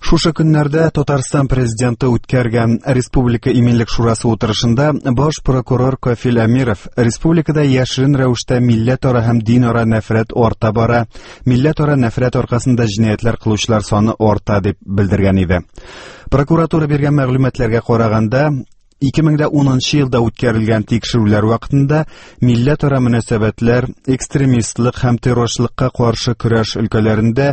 Шушы көннәрдә Татарстан президенты үткәргән Республика иминлек шурасы утырышында баш прокурор Кафил Амиров республикада яшерен рәвештә милләт-ара һәм дин-ара нәфрәт арта бара, милләт-ара нәфрәт аркасында җинаятьләр кылучылар саны арта дип белдергән иде. Прокуратура биргән мәгълүматларга караганда, 2010 елда үткәрелгән тикшерүләр вакытында милләт-ара мөнәсәбәтләр, экстремистлык һәм террорчылыкка каршы көрәш өлкәләрендә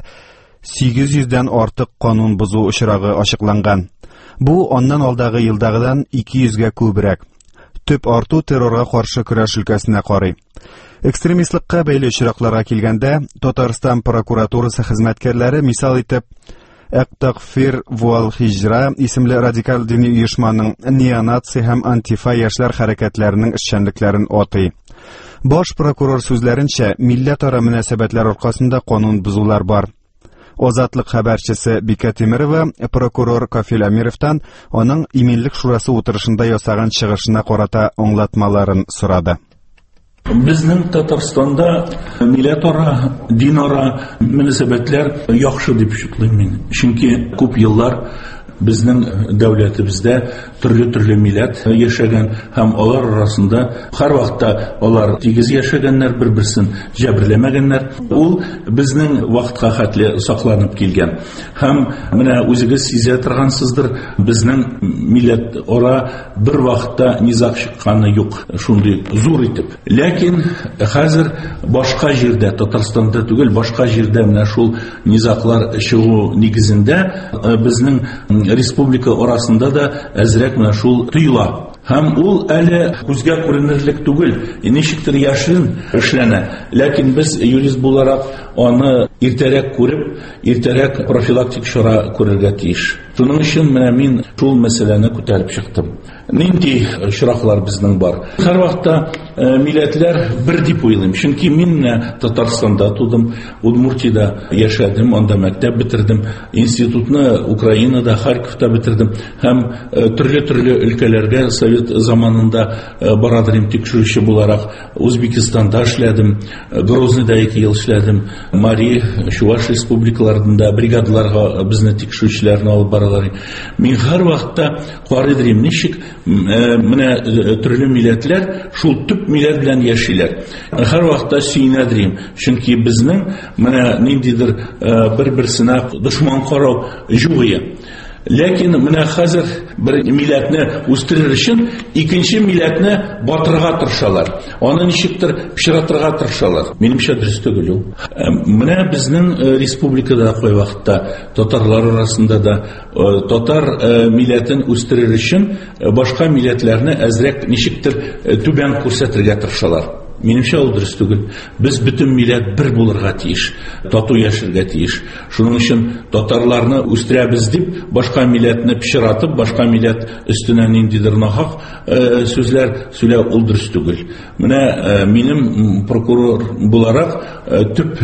800дән артык канун бозу очрагы ачыкланган. Бу аннан алдагы елдагыдан 200гә күбрәк. Төп арту террорга каршы көрәш өлкәсенә карый. Экстремистлыкка бәйле очракларга килгәндә, Татарстан прокуратурасы хезмәткәрләре мисал итеп Әк-Такфир вал-Хиҗра исемле радикаль дини оешманың неонация һәм антифа яшьләр хәрәкәтләренең эшчәнлекләрен атый. Баш прокурор сүзләренчә, милләт-ара мөнәсәбәтләр аркасында канун бозулар бар. Азатлык хәбәрчесе Бика Тимерова прокурор Кафил Амировтан аның иминлек шурасы утырышында ясаган чыгышына карата аңлатмаларын сорады. Безнең Татарстанда милләт-ара, дин-ара мөнәсәбәтләр яхшы дип шутлыйм мин. Чөнки күп еллар безнең дәүләтебездә төрле милләт яшәгән һәм алар арасында һәр вакытта алар тигез яшәгәннәр, бер-берсен җәберләмәгәннәр. Ул безнең вакытка хәтле сакланып килгән. Һәм менә үзегез сизә торгансыздыр, безнең милләт ара бер вакытта низак чыкканы юк, шундый зур итеп. Ләкин хәзер башка җирдә, Татарстанда түгел, башка җирдә менә шул низаклар чыгу нигезендә безнең республика арасында да әзрәк менә шул тыйла. Һәм ул әле күзгә күренерлек түгел, ничектер яшерен эшләнә. Ләкин без юрист буларак аны иртәрәк күреп, иртәрәк профилактик чара күрергә тиеш. Шуның өчен менә мин шул мәсьәләне күтәреп чыктым. Нинди очраклар безнең бар? Һәр вакытта милләтләр бер дип уйлыйм. Чөнки мин Татарстанда тудым, Удмуртиядә яшәдем, анда мәктәп бетердем, институтны Украинада, Харьковта бетердем һәм төрле өлкәләргә совет заманында барадырым тикшерүче буларак Үзбекстанда эшләдем, Грозныйда 2 ел эшләдем, Мари, Чуваш республикаларында бригадаларга безне тикшерүчеләрне алып баралар. Мин һәр вакытта карыйдым, ничек менә төрле милләтләр шул төп милләт белән яшиләр. Һәр вакытта сөйнәдем, чөнки безнең менә ниндидер бер-берсенә дошман карау югы. Ләкин менә хәзер бер милләтне үстерер өчен икенче милләтне батырга тырышалар. Аны ничектер пычратырга тырышалар. Минемчә дөрес түгел ул. Менә безнең республикада кай вакытта татарлар арасында да татар милләтен үстерер өчен башка милләтләрне әзрәк ничектер түбән күрсәтергә тырышалар. Минемчә ул дөрес түгел. Без бөтен милләт бер булырга тиеш, тату яшәргә тиеш. Шуның өчен татарларны үстерәбез дип, башка милләтне пычратып, башка милләт өстенә ниндидер нахак сүзләр сөйләү ул дөрес түгел. Менә минем прокурор буларак төп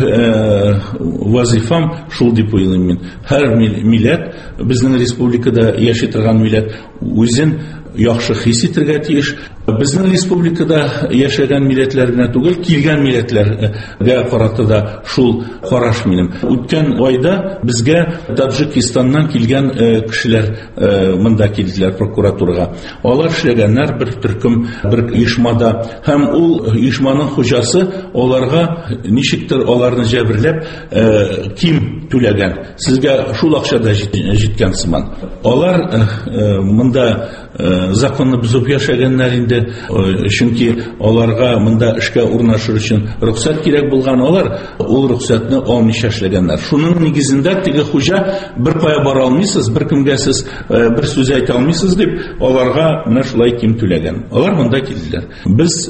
вазифам шул дип уйлыйм мин. Һәр милләт, безнең республикада яши торган милләт үзен яхшы хис итәргә тиеш. Безнең республикада яшәгән милләтләр генә түгел, килгән милләтләргә карата да шул караш минем. Үткән айда безгә Таджикистаннан килгән кешеләр монда килделәр прокуратурага. Алар эшләгәннәр бер төркем бер оешмада һәм ул оешманың хуҗасы аларга ничектер аларны җәберләп ким түләгән. Сезгә шул акчада җиткән сыман. Алар монда законны бозып яшәгәннәр инде, чөнки аларга монда эшкә урнашыр өчен рөхсәт кирәк булган, алар ул рөхсәтне алмыйча эшләгәннәр. Шуның нигезендә теге хуҗа бер кая бара алмыйсыз, бер кемгә сез бер сүз әйтә алмыйсыз дип аларга менә шулай ким түләгән. Алар монда килделәр. Без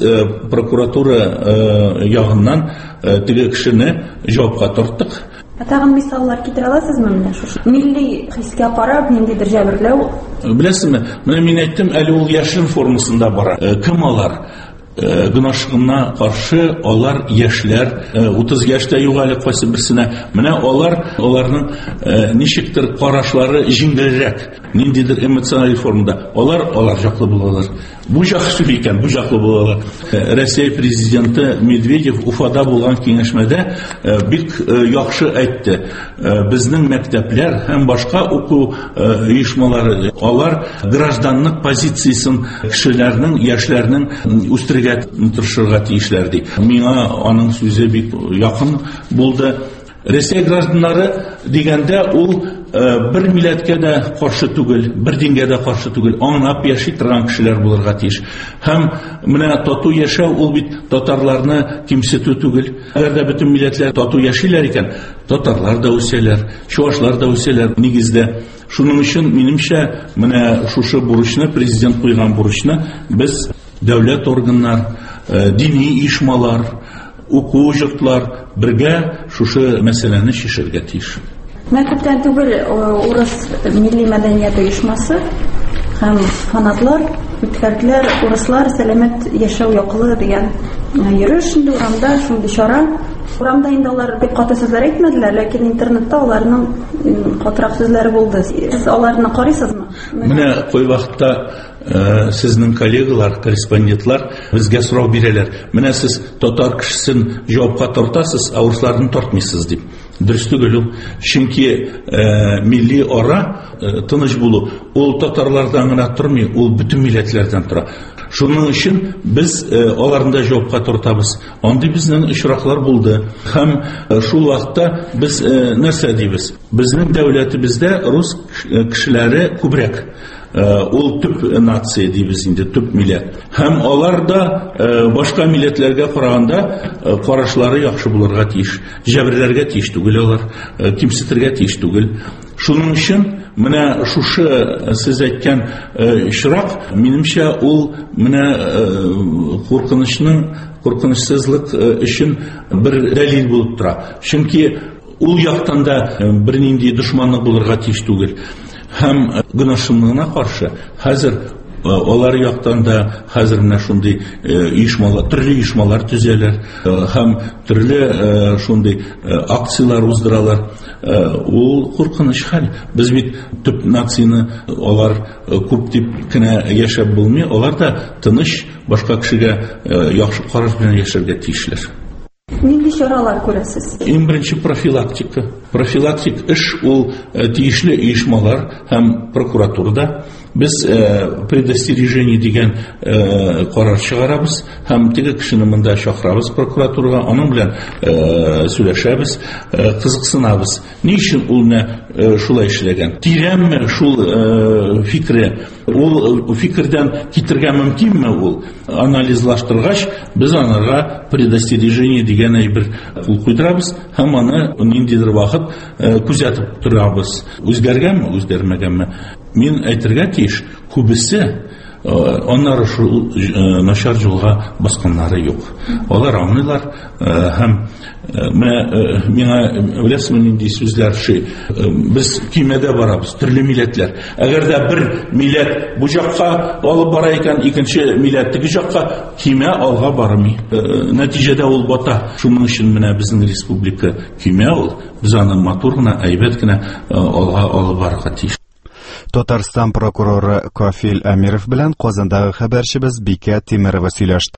прокуратура ягыннан теге кешене җавапка тарттык. Тагын мисаллар китерә аласызмы менә шушы? Милли хискә карап, ниндидер җәберләү? Беләсезме, менә мин әйттем, әле ул яшерен формасында бара. Кем алар? гынашыгына каршы алар яшьләр 30 яшьтә югалы кайсы берсенә менә аларның ничектер карашлары җиңелрәк ниндидер эмоциональ формада алар жаклы булалар. Бу яхшы икән, бу жаклы булалар. Россия президенты Медведев Уфада булган киңәшмәдә бик яхшы әйтте. Безнең мәктәпләр һәм башка уку оешмалары алар гражданлык позициясын кешеләрнең, яшьләрнең үстерергә тырышырга тиешләр ди. Миңа аның сүзе бик якын булды. Россия гражданнары дигәндә ул бер милләткә дә каршы түгел, бер дингә дә каршы түгел, аңлап яши торган кешеләр булырга тиеш. Һәм менә тату яшәү ул бит татарларны кимсетү түгел. Әгәр дә бөтен милләтләр тату яшиләр икән, татарлар да үсәләр, чуашлар да үсәләр нигездә. Шуның өчен минемчә менә шушы бурычны, президент куйган бурычны без дәүләт органнар, дини оешмалар, уку йортлар бергә шушы мәсьәләне чишәргә тиеш. Мәктәптән түгел урыс милли мәдәният оешмасы һәм фанатлар үткәрделәр урыслар сәламәт яшәү яклы дигән йөреш инде урамда, шундый чара. Урамда инде алар бик каты сүзләр әйтмәделәр, ләкин интернетта аларның катырак сүзләре булды. Сез аларны карыйсызмы? Менә кай вакытта сезнең коллегалар, корреспондентлар безгә сорау бирәләр. Менә сез татар кешесен җавапка тартасыз, ә урысларны тартмыйсыз дип. Дөрес түгел ул. Чөнки милли ара, тыныч булу, ул татарлардан гына тормый, ул бөтен милләтләрдән тора. Шуның өчен без аларны җавапка тартабыз. Андый безнең очраклар булды. Һәм шул вакытта без нәрсә дибез? Безнең дәүләтебездә рус кешеләре күбрәк. Ул төп нация дибез инде, төп милләт. Һәм алар да башка милләтләргә караганда карашлары яхшы булырга тиеш. Җәберләргә тиеш түгел алар, кимсетергә тиеш түгел. Шуның өчен менә шушы сез әйткән очрак минемчә ул менә куркынычсызлык өчен бер дәлил булып тора. Чөнки ул яктан да бернинди дошманлык булырга тиеш түгел. Һәм гынашымлыгына каршы хәзер алар яктан да хәзер менә шундый оешмалар, төрле оешмалар төзәләр һәм төрле шундый акциялар уздыралар. Ул куркыныч хәл. Без бит төп нацияны алар күп дип кенә яшәп булмый, алар да тыныч башка кешегә яхшы караш белән яшәргә тиешләр. Нинди чаралар күрәсез? Иң беренче профилактика. Профилактик эш ул тиешле оешмалар һәм прокуратурада без предостережение дигән карар чыгарабыз һәм теге кешене монда чакырабыз прокуратурага, аның белән сөйләшәбез, кызыксынабыз. Ни өчен ул шулай эшләгән? Тирәнме шул фикре? Ул фикердән китергә мөмкинме ул? Анализлаштыргач, без анарга предостережение дигән әйбер кул куйдырабыз һәм аны ниндидер вакыт күзәтеп торабыз. Үзгәргәнме, үзгәрмәгәнме? Мин әйтергә тиеш, күбесе аннары шул начар юлга басканнары юк. Алар аңлыйлар һәм миңа беләсезме нинди сүзләр ши. Без көймәдә барабыз, төрле милләтләр. Әгәр дә бер милләт бу җакка алып бара икән, икенче милләт теге җакка, көймә алга бармый. Нәтиҗәдә ул бата. Шуның өчен менә безнең республика көймә ул. Без аны матур гына, әйбәт кенә алга алып барырга тиеш. Татарстан прокуроры Кафил Әмиров белән Казандагы хәбәрчебез Бикә Тимерова сөйләште.